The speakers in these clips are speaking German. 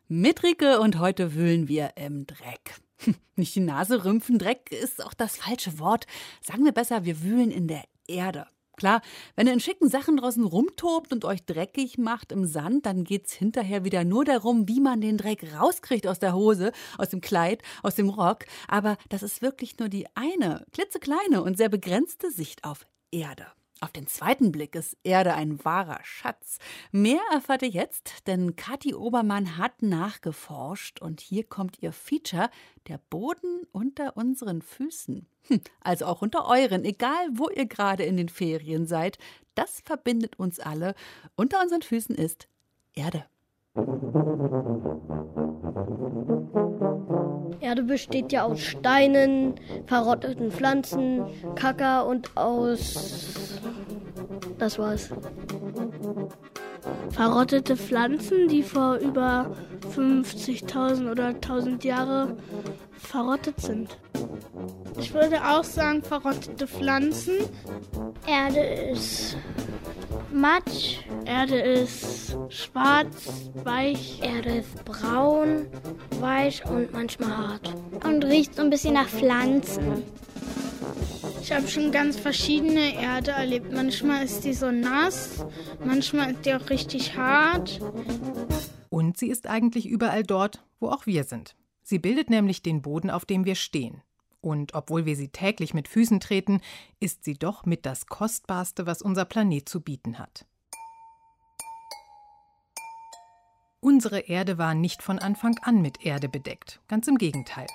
Mit Rike und heute wühlen wir im Dreck. Nicht die Nase rümpfen, Dreck ist auch das falsche Wort. Sagen wir besser, wir wühlen in der Erde. Klar, wenn ihr in schicken Sachen draußen rumtobt und euch dreckig macht im Sand, dann geht's hinterher wieder nur darum, wie man den Dreck rauskriegt aus der Hose, aus dem Kleid, aus dem Rock. Aber das ist wirklich nur die eine, klitzekleine und sehr begrenzte Sicht auf Erde. Auf den zweiten Blick ist Erde ein wahrer Schatz. Mehr erfahrt ihr jetzt, denn Kathi Obermann hat nachgeforscht und hier kommt ihr Feature, der Boden unter unseren Füßen. Also auch unter euren, egal wo ihr gerade in den Ferien seid. Das verbindet uns alle. Unter unseren Füßen ist Erde. Erde besteht ja aus Steinen, verrotteten Pflanzen, Kaka und aus... Das war's. Verrottete Pflanzen, die vor über 50.000 oder 1.000 Jahre verrottet sind. Ich würde auch sagen, verrottete Pflanzen. Erde ist Matsch. Erde ist schwarz, weich. Erde ist braun, weich und manchmal hart. Und riecht so ein bisschen nach Pflanzen. Ich habe schon ganz verschiedene Erde erlebt. Manchmal ist die so nass, manchmal ist die auch richtig hart. Und sie ist eigentlich überall dort, wo auch wir sind. Sie bildet nämlich den Boden, auf dem wir stehen. Und obwohl wir sie täglich mit Füßen treten, ist sie doch mit das Kostbarste, was unser Planet zu bieten hat. Unsere Erde war nicht von Anfang an mit Erde bedeckt, ganz im Gegenteil.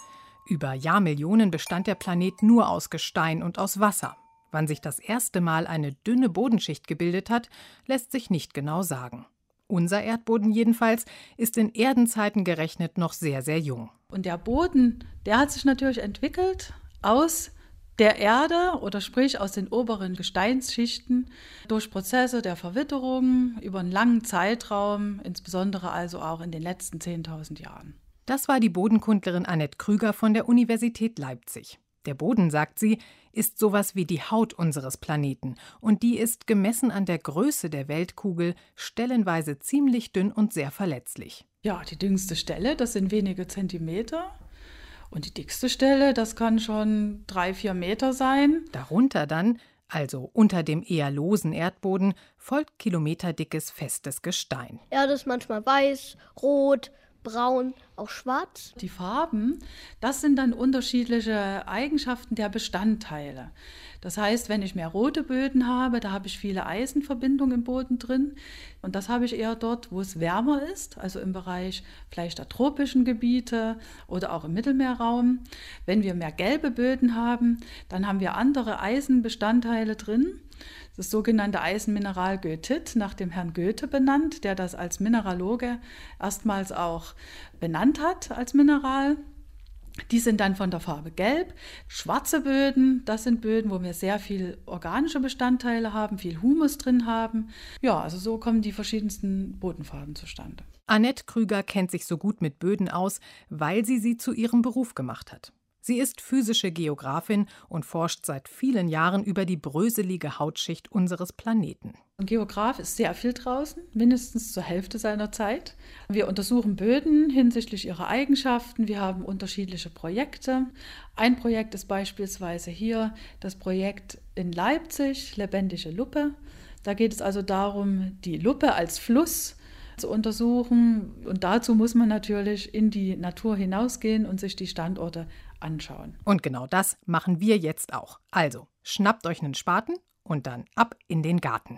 Über Jahrmillionen bestand der Planet nur aus Gestein und aus Wasser. Wann sich das erste Mal eine dünne Bodenschicht gebildet hat, lässt sich nicht genau sagen. Unser Erdboden jedenfalls ist in Erdenzeiten gerechnet noch sehr, sehr jung. Und der Boden, der hat sich natürlich entwickelt aus der Erde oder sprich aus den oberen Gesteinsschichten durch Prozesse der Verwitterung über einen langen Zeitraum, insbesondere also auch in den letzten 10.000 Jahren. Das war die Bodenkundlerin Annette Krüger von der Universität Leipzig. Der Boden, sagt sie, ist sowas wie die Haut unseres Planeten. Und die ist, gemessen an der Größe der Weltkugel, stellenweise ziemlich dünn und sehr verletzlich. Ja, die dünnste Stelle, das sind wenige Zentimeter. Und die dickste Stelle, das kann schon 3-4 Meter sein. Darunter dann, also unter dem eher losen Erdboden, folgt kilometerdickes, festes Gestein. Erde ist manchmal weiß, rot, braun, auch schwarz. Die Farben, das sind dann unterschiedliche Eigenschaften der Bestandteile. Das heißt, wenn ich mehr rote Böden habe, da habe ich viele Eisenverbindungen im Boden drin. Und das habe ich eher dort, wo es wärmer ist, also im Bereich vielleicht der tropischen Gebiete oder auch im Mittelmeerraum. Wenn wir mehr gelbe Böden haben, dann haben wir andere Eisenbestandteile drin. Das sogenannte Eisenmineral Goethit, nach dem Herrn Goethe benannt, der das als Mineraloge erstmals auch benannt hat als Mineral. Die sind dann von der Farbe gelb. Schwarze Böden, das sind Böden, wo wir sehr viel organische Bestandteile haben, viel Humus drin haben. Ja, also so kommen die verschiedensten Bodenfarben zustande. Annette Krüger kennt sich so gut mit Böden aus, weil sie zu ihrem Beruf gemacht hat. Sie ist physische Geografin und forscht seit vielen Jahren über die bröselige Hautschicht unseres Planeten. Ein Geograf ist sehr viel draußen, mindestens zur Hälfte seiner Zeit. Wir untersuchen Böden hinsichtlich ihrer Eigenschaften. Wir haben unterschiedliche Projekte. Ein Projekt ist beispielsweise hier das Projekt in Leipzig, Lebendige Luppe. Da geht es also darum, die Luppe als Fluss zu untersuchen. Und dazu muss man natürlich in die Natur hinausgehen und sich die Standorte anschauen. Und genau das machen wir jetzt auch. Also, schnappt euch einen Spaten und dann ab in den Garten.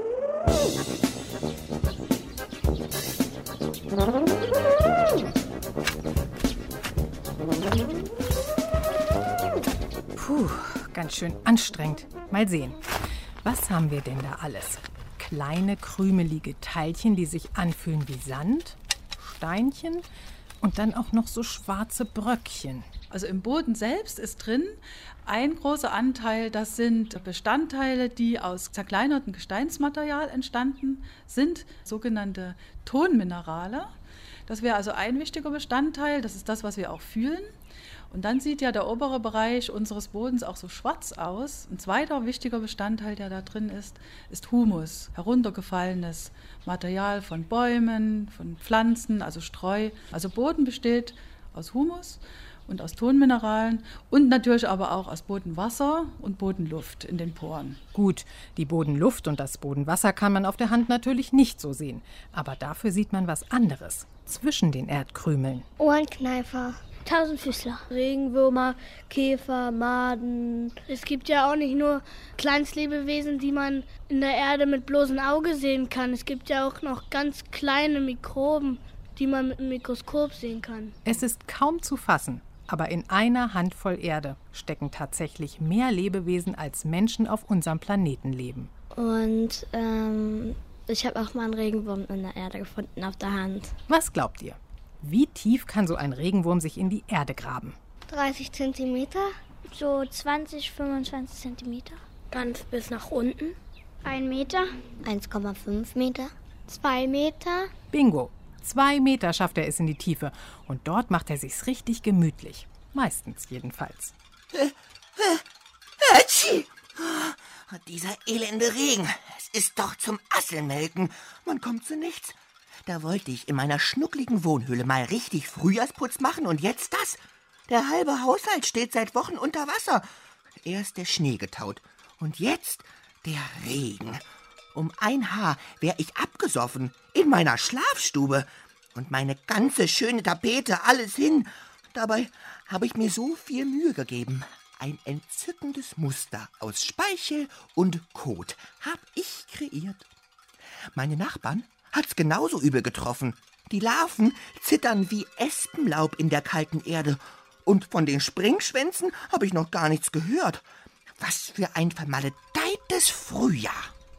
Puh, ganz schön anstrengend. Mal sehen. Was haben wir denn da alles? Kleine, krümelige Teilchen, die sich anfühlen wie Sand, Steinchen und dann auch noch so schwarze Bröckchen. Also im Boden selbst ist drin ein großer Anteil, das sind Bestandteile, die aus zerkleinertem Gesteinsmaterial entstanden sind, sogenannte Tonminerale. Das wäre also ein wichtiger Bestandteil, das ist das, was wir auch fühlen. Und dann sieht ja der obere Bereich unseres Bodens auch so schwarz aus. Ein zweiter wichtiger Bestandteil, der da drin ist Humus, heruntergefallenes Material von Bäumen, von Pflanzen, also Streu. Also Boden besteht aus Humus und aus Tonmineralen und natürlich aber auch aus Bodenwasser und Bodenluft in den Poren. Gut, die Bodenluft und das Bodenwasser kann man auf der Hand natürlich nicht so sehen. Aber dafür sieht man was anderes zwischen den Erdkrümeln. Ohrenkneifer. Tausendfüßler. Regenwürmer, Käfer, Maden. Es gibt ja auch nicht nur Kleinstlebewesen, die man in der Erde mit bloßem Auge sehen kann. Es gibt ja auch noch ganz kleine Mikroben, die man mit dem Mikroskop sehen kann. Es ist kaum zu fassen, aber in einer Handvoll Erde stecken tatsächlich mehr Lebewesen, als Menschen auf unserem Planeten leben. Und ich habe auch mal einen Regenwurm in der Erde gefunden auf der Hand. Was glaubt ihr? Wie tief kann so ein Regenwurm sich in die Erde graben? 30 Zentimeter, so 20, 25 Zentimeter. Ganz bis nach unten. 1 Meter. 1,5 Meter. 2 Meter. Bingo! 2 Meter schafft er es in die Tiefe. Und dort macht er sich's richtig gemütlich. Meistens jedenfalls. Dieser elende Regen. Es ist doch zum Asselmelken. Man kommt zu nichts. Da wollte ich in meiner schnuckligen Wohnhöhle mal richtig Frühjahrsputz machen und jetzt das. Der halbe Haushalt steht seit Wochen unter Wasser. Erst der Schnee getaut und jetzt der Regen. Um ein Haar wäre ich abgesoffen in meiner Schlafstube. Und meine ganze schöne Tapete, alles hin. Dabei habe ich mir so viel Mühe gegeben. Ein entzückendes Muster aus Speichel und Kot habe ich kreiert. Meine Nachbarn hat's genauso übel getroffen. Die Larven zittern wie Espenlaub in der kalten Erde. Und von den Springschwänzen habe ich noch gar nichts gehört. Was für ein vermaledeites Frühjahr.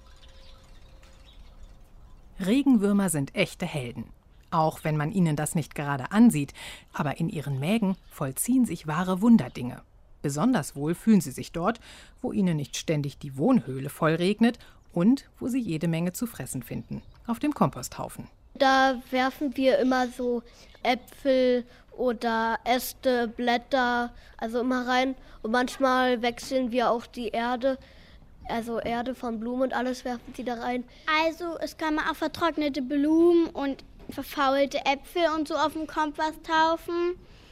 Regenwürmer sind echte Helden. Auch wenn man ihnen das nicht gerade ansieht. Aber in ihren Mägen vollziehen sich wahre Wunderdinge. Besonders wohl fühlen sie sich dort, wo ihnen nicht ständig die Wohnhöhle vollregnet und wo sie jede Menge zu fressen finden. Auf dem Komposthaufen. Da werfen wir immer so Äpfel oder Äste, Blätter, also immer rein. Und manchmal wechseln wir auch die Erde, also Erde von Blumen und alles werfen die da rein. Also es kann man auch vertrocknete Blumen und verfaulte Äpfel und so auf dem Komposthaufen.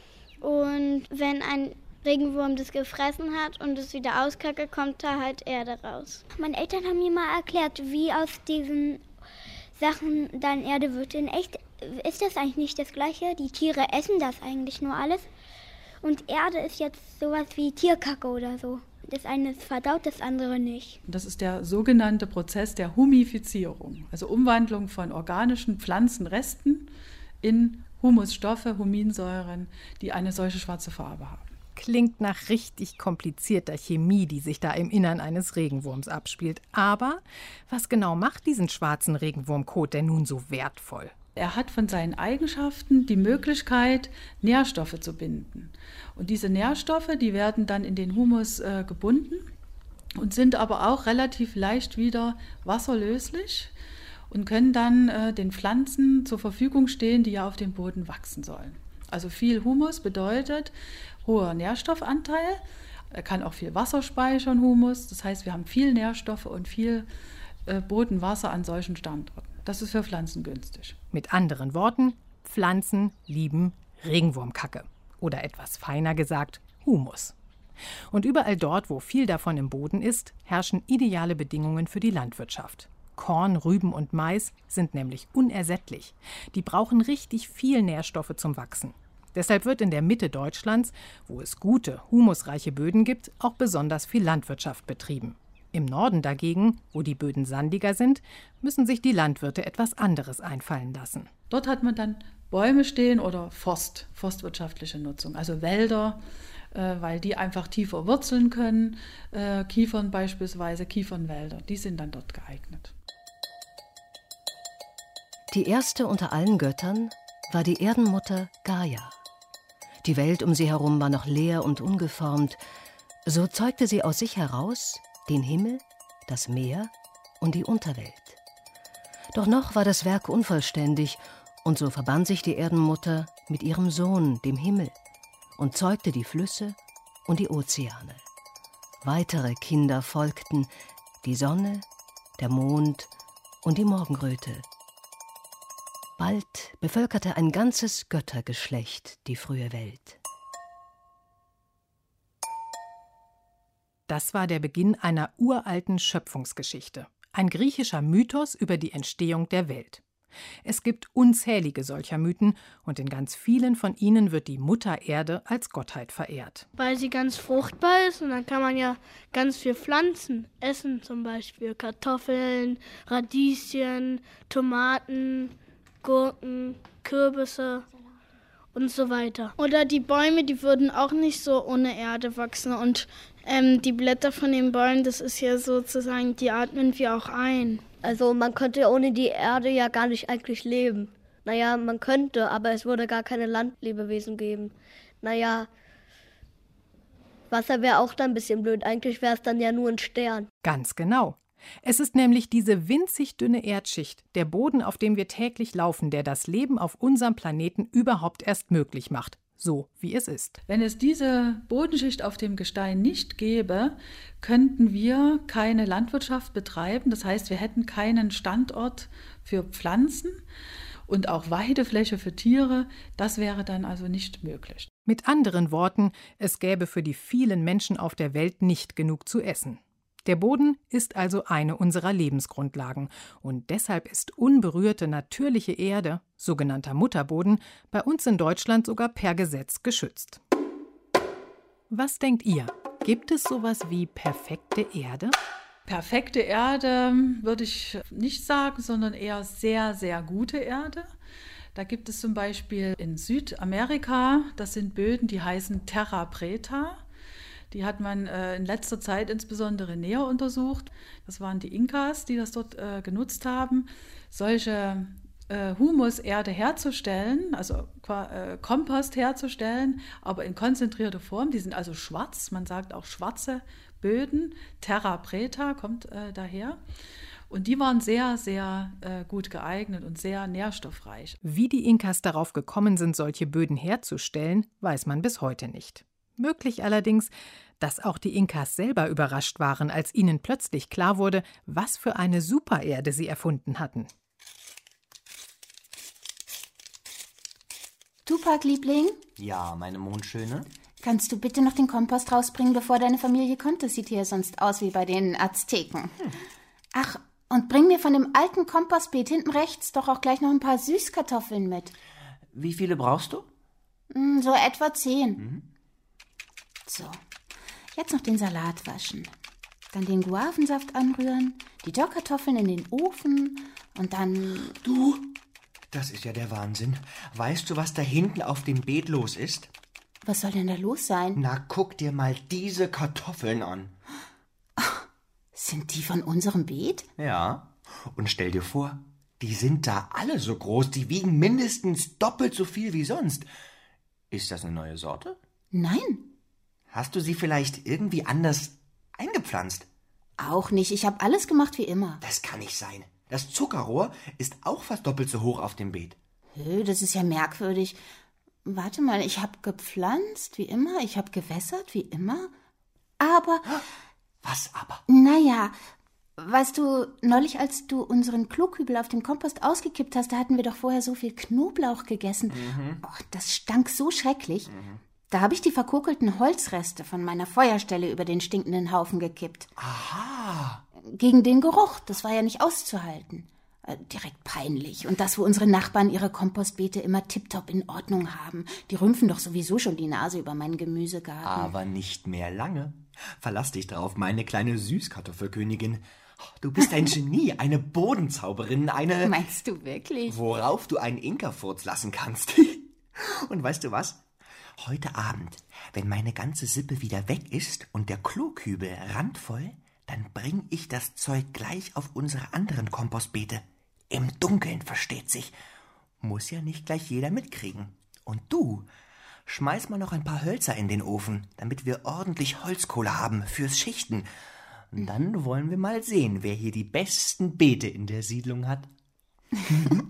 Und wenn ein Regenwurm das gefressen hat und es wieder auskacke, kommt da halt Erde raus. Meine Eltern haben mir mal erklärt, wie aus diesen Sachen dann Erde wird. In echt ist das eigentlich nicht das Gleiche. Die Tiere essen das eigentlich nur alles. Und Erde ist jetzt sowas wie Tierkacke oder so. Das eine verdaut, das andere nicht. Das ist der sogenannte Prozess der Humifizierung, also Umwandlung von organischen Pflanzenresten in Humusstoffe, Huminsäuren, die eine solche schwarze Farbe haben. Klingt nach richtig komplizierter Chemie, die sich da im Innern eines Regenwurms abspielt. Aber was genau macht diesen schwarzen Regenwurmkot denn nun so wertvoll? Er hat von seinen Eigenschaften die Möglichkeit, Nährstoffe zu binden. Und diese Nährstoffe, die werden dann in den Humus gebunden und sind aber auch relativ leicht wieder wasserlöslich und können dann den Pflanzen zur Verfügung stehen, die ja auf dem Boden wachsen sollen. Also viel Humus bedeutet hoher Nährstoffanteil. Er kann auch viel Wasser speichern, Humus. Das heißt, wir haben viel Nährstoffe und viel Bodenwasser an solchen Standorten. Das ist für Pflanzen günstig. Mit anderen Worten, Pflanzen lieben Regenwurmkacke. Oder etwas feiner gesagt, Humus. Und überall dort, wo viel davon im Boden ist, herrschen ideale Bedingungen für die Landwirtschaft. Korn, Rüben und Mais sind nämlich unersättlich. Die brauchen richtig viel Nährstoffe zum Wachsen. Deshalb wird in der Mitte Deutschlands, wo es gute, humusreiche Böden gibt, auch besonders viel Landwirtschaft betrieben. Im Norden dagegen, wo die Böden sandiger sind, müssen sich die Landwirte etwas anderes einfallen lassen. Dort hat man dann Bäume stehen oder forstwirtschaftliche Nutzung, also Wälder, weil die einfach tiefer wurzeln können. Kiefern beispielsweise, Kiefernwälder, die sind dann dort geeignet. Die erste unter allen Göttern war die Erdenmutter Gaia. Die Welt um sie herum war noch leer und ungeformt. So zeugte sie aus sich heraus den Himmel, das Meer und die Unterwelt. Doch noch war das Werk unvollständig Und so verband sich die Erdenmutter mit ihrem Sohn, dem Himmel, und zeugte die Flüsse und die Ozeane. Weitere Kinder folgten, die Sonne, der Mond und die Morgenröte. Bald bevölkerte ein ganzes Göttergeschlecht die frühe Welt. Das war der Beginn einer uralten Schöpfungsgeschichte. Ein griechischer Mythos über die Entstehung der Welt. Es gibt unzählige solcher Mythen und in ganz vielen von ihnen wird die Mutter Erde als Gottheit verehrt. Weil sie ganz fruchtbar ist und dann kann man ja ganz viel Pflanzen essen, zum Beispiel Kartoffeln, Radieschen, Tomaten, Gurken, Kürbisse und so weiter. Oder die Bäume, die würden auch nicht so ohne Erde wachsen. Und die Blätter von den Bäumen, das ist ja sozusagen, die atmen wir auch ein. Also man könnte ohne die Erde ja gar nicht eigentlich leben. Naja, man könnte, aber es würde gar keine Landlebewesen geben. Naja, Wasser wäre auch dann ein bisschen blöd. Eigentlich wäre es dann ja nur ein Stern. Ganz genau. Es ist nämlich diese winzig dünne Erdschicht, der Boden, auf dem wir täglich laufen, der das Leben auf unserem Planeten überhaupt erst möglich macht. So wie es ist. Wenn es diese Bodenschicht auf dem Gestein nicht gäbe, könnten wir keine Landwirtschaft betreiben. Das heißt, wir hätten keinen Standort für Pflanzen und auch Weidefläche für Tiere. Das wäre dann also nicht möglich. Mit anderen Worten, es gäbe für die vielen Menschen auf der Welt nicht genug zu essen. Der Boden ist also eine unserer Lebensgrundlagen und deshalb ist unberührte natürliche Erde, sogenannter Mutterboden, bei uns in Deutschland sogar per Gesetz geschützt. Was denkt ihr? Gibt es sowas wie perfekte Erde? Perfekte Erde würde ich nicht sagen, sondern eher sehr, sehr gute Erde. Da gibt es zum Beispiel in Südamerika, das sind Böden, die heißen Terra Preta. Die hat man in letzter Zeit insbesondere näher untersucht. Das waren die Inkas, die das dort genutzt haben, solche Humuserde herzustellen, also Kompost herzustellen, aber in konzentrierter Form. Die sind also schwarz, man sagt auch schwarze Böden. Terra Preta kommt daher. Und die waren sehr, sehr gut geeignet und sehr nährstoffreich. Wie die Inkas darauf gekommen sind, solche Böden herzustellen, weiß man bis heute nicht. Möglich allerdings, dass auch die Inkas selber überrascht waren, als ihnen plötzlich klar wurde, was für eine Supererde sie erfunden hatten. Tupac, Liebling? Ja, meine Mondschöne? Kannst du bitte noch den Kompost rausbringen, bevor deine Familie kommt? Das sieht hier sonst aus wie bei den Azteken. Ach, und bring mir von dem alten Kompostbeet hinten rechts doch auch gleich noch ein paar Süßkartoffeln mit. Wie viele brauchst du? So etwa 10. So, jetzt noch den Salat waschen. Dann den Guavensaft anrühren, die Dörrkartoffeln in den Ofen und dann... Du, das ist ja der Wahnsinn. Weißt du, was da hinten auf dem Beet los ist? Was soll denn da los sein? Na, guck dir mal diese Kartoffeln an. Ach, sind die von unserem Beet? Ja, und stell dir vor, die sind da alle so groß, die wiegen mindestens doppelt so viel wie sonst. Ist das eine neue Sorte? Nein. Hast du sie vielleicht irgendwie anders eingepflanzt? Auch nicht. Ich habe alles gemacht wie immer. Das kann nicht sein. Das Zuckerrohr ist auch fast doppelt so hoch auf dem Beet. Das ist ja merkwürdig. Warte mal, ich habe gepflanzt wie immer, ich habe gewässert wie immer, aber... Was aber? Naja, weißt du, neulich, als du unseren Klokübel auf dem Kompost ausgekippt hast, da hatten wir doch vorher so viel Knoblauch gegessen. Och, das stank so schrecklich. Da habe ich die verkokelten Holzreste von meiner Feuerstelle über den stinkenden Haufen gekippt. Aha. Gegen den Geruch, das war ja nicht auszuhalten. Direkt peinlich. Und das, wo unsere Nachbarn ihre Kompostbeete immer tipptopp in Ordnung haben. Die rümpfen doch sowieso schon die Nase über meinen Gemüsegarten. Aber nicht mehr lange. Verlass dich drauf, meine kleine Süßkartoffelkönigin. Du bist ein Genie, eine Bodenzauberin, eine... Meinst du wirklich? Worauf du einen Inka-Furz lassen kannst. Und weißt du was? Heute Abend, wenn meine ganze Sippe wieder weg ist und der Klokübel randvoll, dann bring ich das Zeug gleich auf unsere anderen Kompostbeete. Im Dunkeln, versteht sich. Muss ja nicht gleich jeder mitkriegen. Und du, schmeiß mal noch ein paar Hölzer in den Ofen, damit wir ordentlich Holzkohle haben fürs Schichten. Und dann wollen wir mal sehen, wer hier die besten Beete in der Siedlung hat.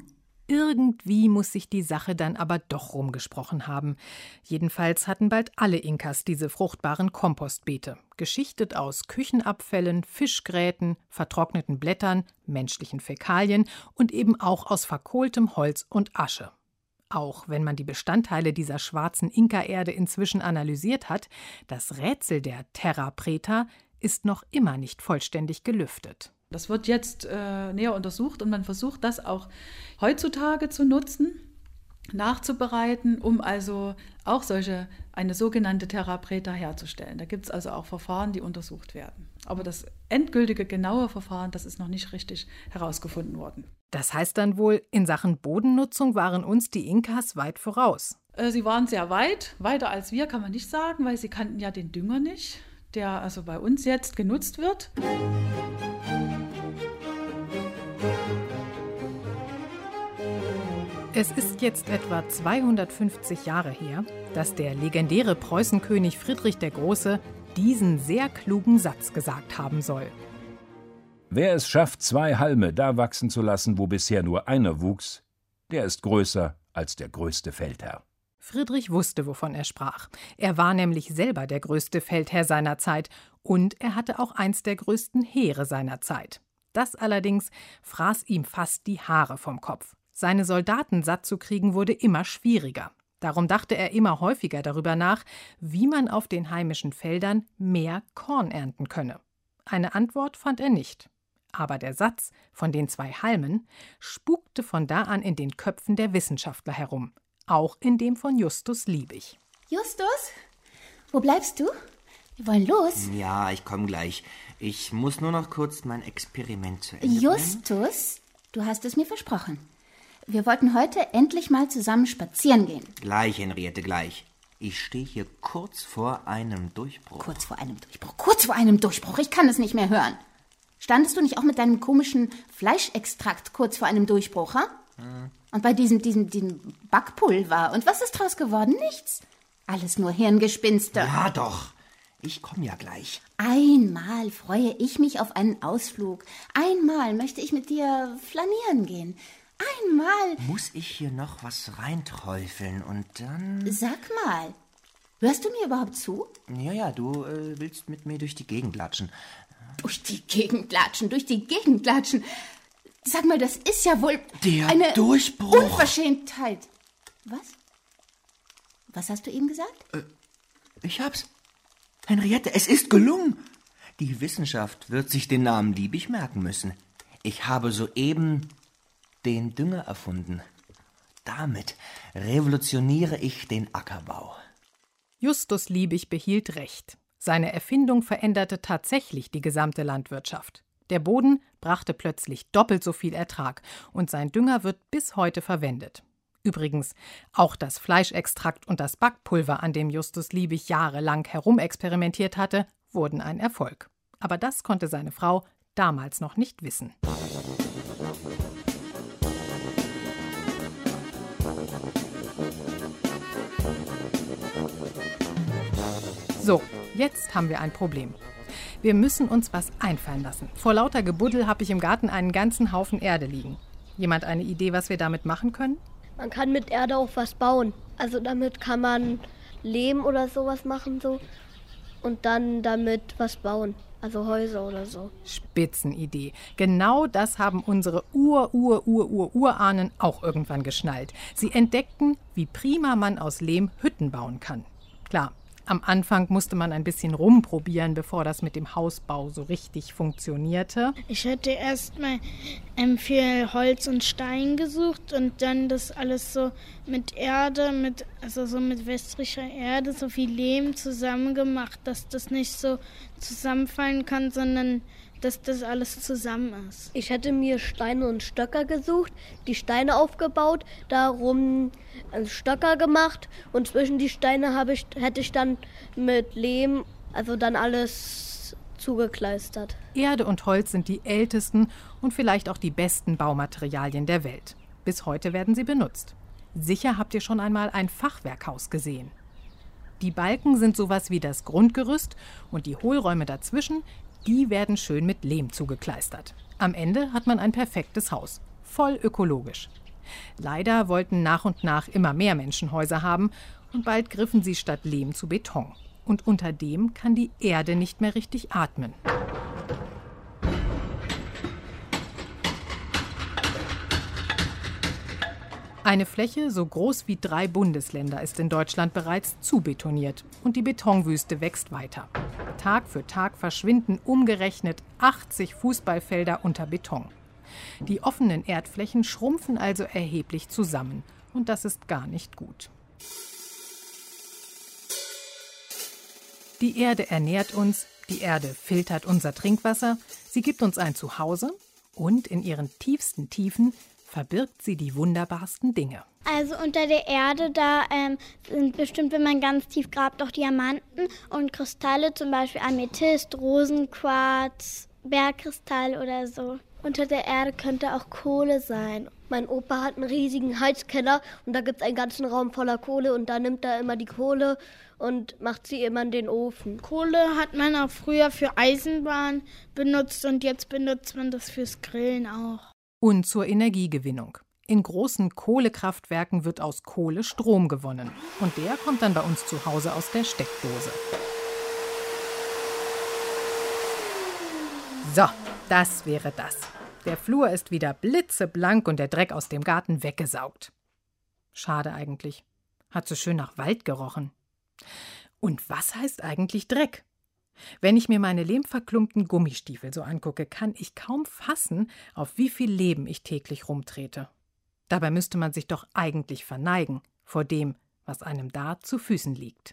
Irgendwie muss sich die Sache dann aber doch rumgesprochen haben. Jedenfalls hatten bald alle Inkas diese fruchtbaren Kompostbeete, geschichtet aus Küchenabfällen, Fischgräten, vertrockneten Blättern, menschlichen Fäkalien und eben auch aus verkohltem Holz und Asche. Auch wenn man die Bestandteile dieser schwarzen Inka-Erde inzwischen analysiert hat, das Rätsel der Terra Preta ist noch immer nicht vollständig gelüftet. Das wird jetzt näher untersucht und man versucht, das auch heutzutage zu nutzen, nachzubereiten, um also auch eine sogenannte Terra Preta herzustellen. Da gibt es also auch Verfahren, die untersucht werden. Aber das endgültige, genaue Verfahren, das ist noch nicht richtig herausgefunden worden. Das heißt dann wohl, in Sachen Bodennutzung waren uns die Inkas weit voraus. Sie waren sehr weit, weiter als wir, kann man nicht sagen, weil sie kannten ja den Dünger nicht, der also bei uns jetzt genutzt wird. Es ist jetzt etwa 250 Jahre her, dass der legendäre Preußenkönig Friedrich der Große diesen sehr klugen Satz gesagt haben soll. Wer es schafft, 2 Halme da wachsen zu lassen, wo bisher nur einer wuchs, der ist größer als der größte Feldherr. Friedrich wusste, wovon er sprach. Er war nämlich selber der größte Feldherr seiner Zeit und er hatte auch eins der größten Heere seiner Zeit. Das allerdings fraß ihm fast die Haare vom Kopf. Seine Soldaten satt zu kriegen wurde immer schwieriger. Darum dachte er immer häufiger darüber nach, wie man auf den heimischen Feldern mehr Korn ernten könne. Eine Antwort fand er nicht. Aber der Satz von den 2 Halmen spukte von da an in den Köpfen der Wissenschaftler herum. Auch in dem von Justus Liebig. Justus, wo bleibst du? Wir wollen los. Ja, ich komme gleich. Ich muss nur noch kurz mein Experiment zu Ende bringen. Justus, du hast es mir versprochen. Wir wollten heute endlich mal zusammen spazieren gehen. Gleich, Henriette, gleich. Ich stehe hier kurz vor einem Durchbruch. Kurz vor einem Durchbruch. Ich kann es nicht mehr hören. Standest du nicht auch mit deinem komischen Fleischextrakt kurz vor einem Durchbruch, ha? Und bei diesem Backpulver. Und was ist draus geworden? Nichts. Alles nur Hirngespinste. Ja, doch. Ich komme ja gleich. Einmal freue ich mich auf einen Ausflug. Einmal möchte ich mit dir flanieren gehen. Einmal. Muss ich hier noch was reinträufeln und dann... Sag mal, hörst du mir überhaupt zu? Ja, du willst mit mir durch die Gegend latschen. Durch die Gegend latschen. Sag mal, das ist ja wohl eine Durchbruch. Unverschämtheit. Was? Was hast du eben gesagt? Ich hab's. Henriette, es ist gelungen. Die Wissenschaft wird sich den Namen Liebig merken müssen. Ich habe soeben den Dünger erfunden. Damit revolutioniere ich den Ackerbau. Justus Liebig behielt recht. Seine Erfindung veränderte tatsächlich die gesamte Landwirtschaft. Der Boden brachte plötzlich doppelt so viel Ertrag und sein Dünger wird bis heute verwendet. Übrigens, auch das Fleischextrakt und das Backpulver, an dem Justus Liebig jahrelang herumexperimentiert hatte, wurden ein Erfolg. Aber das konnte seine Frau damals noch nicht wissen. So, jetzt haben wir ein Problem. Wir müssen uns was einfallen lassen. Vor lauter Gebuddel habe ich im Garten einen ganzen Haufen Erde liegen. Jemand eine Idee, was wir damit machen können? Man kann mit Erde auch was bauen. Also damit kann man Lehm oder sowas machen so und dann damit was bauen. Also Häuser oder so. Spitzenidee. Genau das haben unsere Urahnen auch irgendwann geschnallt. Sie entdeckten, wie prima man aus Lehm Hütten bauen kann. Klar, am Anfang musste man ein bisschen rumprobieren, bevor das mit dem Hausbau so richtig funktionierte. Ich hätte erst mal viel Holz und Stein gesucht und dann das alles so mit Erde, mit wässriger Erde, so viel Lehm zusammen gemacht, dass das nicht so zusammenfallen kann, sondern dass das alles zusammen ist. Ich hätte mir Steine und Stöcker gesucht, die Steine aufgebaut, darum Stöcker gemacht und zwischen die Steine hätte ich dann mit Lehm, also dann alles zugekleistert. Erde und Holz sind die ältesten und vielleicht auch die besten Baumaterialien der Welt. Bis heute werden sie benutzt. Sicher habt ihr schon einmal ein Fachwerkhaus gesehen. Die Balken sind sowas wie das Grundgerüst und die Hohlräume dazwischen, die werden schön mit Lehm zugekleistert. Am Ende hat man ein perfektes Haus, voll ökologisch. Leider wollten nach und nach immer mehr Menschen Häuser haben und bald griffen sie statt Lehm zu Beton. Und unter dem kann die Erde nicht mehr richtig atmen. Eine Fläche so groß wie 3 Bundesländer ist in Deutschland bereits zubetoniert und die Betonwüste wächst weiter. Tag für Tag verschwinden umgerechnet 80 Fußballfelder unter Beton. Die offenen Erdflächen schrumpfen also erheblich zusammen und das ist gar nicht gut. Die Erde ernährt uns, die Erde filtert unser Trinkwasser, sie gibt uns ein Zuhause und in ihren tiefsten Tiefen verbirgt sie die wunderbarsten Dinge. Also unter der Erde, da sind bestimmt, wenn man ganz tief grabt, auch Diamanten und Kristalle, zum Beispiel Amethyst, Rosenquarz, Bergkristall oder so. Unter der Erde könnte auch Kohle sein. Mein Opa hat einen riesigen Heizkeller und da gibt es einen ganzen Raum voller Kohle und da nimmt er immer die Kohle und macht sie immer in den Ofen. Kohle hat man auch früher für Eisenbahn benutzt und jetzt benutzt man das fürs Grillen auch. Und zur Energiegewinnung. In großen Kohlekraftwerken wird aus Kohle Strom gewonnen. Und der kommt dann bei uns zu Hause aus der Steckdose. So, das wäre das. Der Flur ist wieder blitzeblank und der Dreck aus dem Garten weggesaugt. Schade eigentlich. Hat so schön nach Wald gerochen. Und was heißt eigentlich Dreck? Wenn ich mir meine lehmverklumpten Gummistiefel so angucke, kann ich kaum fassen, auf wie viel Leben ich täglich rumtrete. Dabei müsste man sich doch eigentlich verneigen vor dem, was einem da zu Füßen liegt.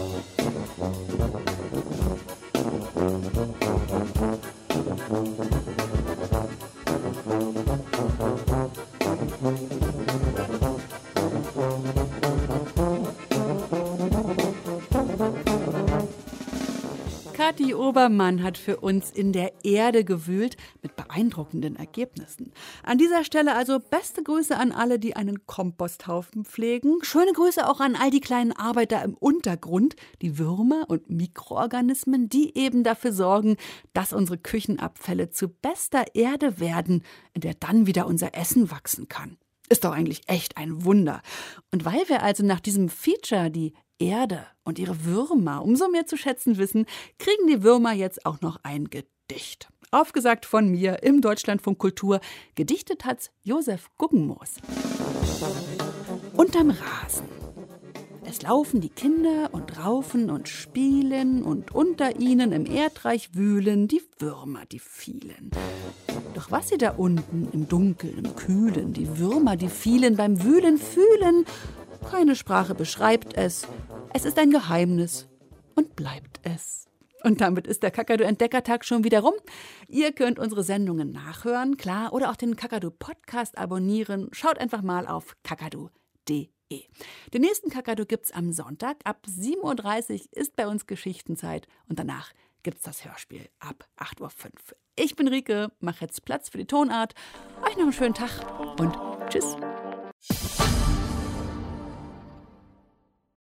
Kathi Obermann hat für uns in der Erde gewühlt mit beeindruckenden Ergebnissen. An dieser Stelle also beste Grüße an alle, die einen Komposthaufen pflegen. Schöne Grüße auch an all die kleinen Arbeiter im Untergrund, die Würmer und Mikroorganismen, die eben dafür sorgen, dass unsere Küchenabfälle zu bester Erde werden, in der dann wieder unser Essen wachsen kann. Ist doch eigentlich echt ein Wunder. Und weil wir also nach diesem Feature die Erde und ihre Würmer umso mehr zu schätzen wissen, kriegen die Würmer jetzt auch noch ein Gedicht. Aufgesagt von mir im Deutschlandfunk Kultur. Gedichtet hat's Josef Guggenmoos. Unterm Rasen. Es laufen die Kinder und raufen und spielen und unter ihnen im Erdreich wühlen die Würmer, die vielen. Doch was sie da unten im Dunkeln, im Kühlen, die Würmer, die vielen beim Wühlen fühlen, keine Sprache beschreibt es. Es ist ein Geheimnis und bleibt es. Und damit ist der Kakadu-Entdeckertag schon wieder rum. Ihr könnt unsere Sendungen nachhören, klar, oder auch den Kakadu-Podcast abonnieren. Schaut einfach mal auf kakadu.de. Den nächsten Kakadu gibt's am Sonntag. Ab 7.30 Uhr ist bei uns Geschichtenzeit. Und danach gibt's das Hörspiel ab 8.05 Uhr. Ich bin Rike, mache jetzt Platz für die Tonart. Euch noch einen schönen Tag und